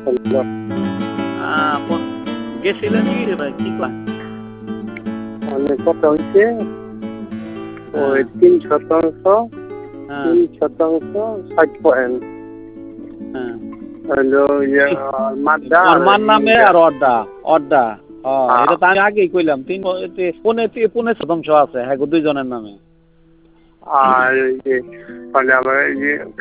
গেছিলেন কি কয় মানে কত হয়েছে ওই 3% 60 পয়েন্ট হলো মাদ্দা মার নামে আর অর্ডা এটা তো আমি আগেই কইলাম 15% আছে হ্যাঁ দুইজনের নামে। আর মানে আমার